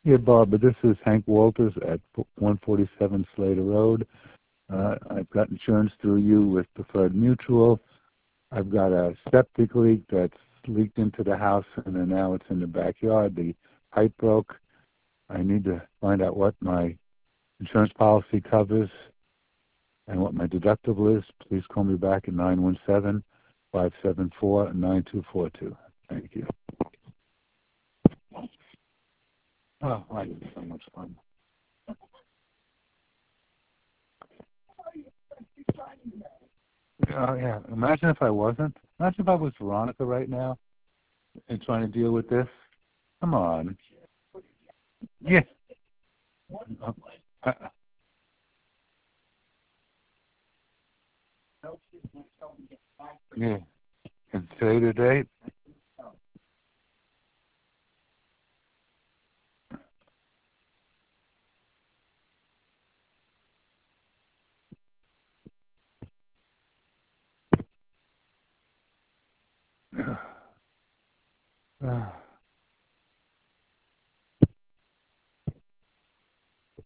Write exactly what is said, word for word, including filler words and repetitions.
Yeah, Barbara, this is Hank Walters at one forty-seven Slater Road. Uh, I've got insurance through you with Preferred Mutual. I've got a septic leak that's leaked into the house, and then now it's in the backyard. The pipe broke. I need to find out what my insurance policy covers and what my deductible is. Please call me back at nine one seven, five seven four, nine two four two. Thank you. Oh, I had so much fun. Oh, yeah. Imagine if I wasn't. Imagine if I was Veronica right now and trying to deal with this. Come on. Yeah. Uh, uh, yeah. And today the date? Uh,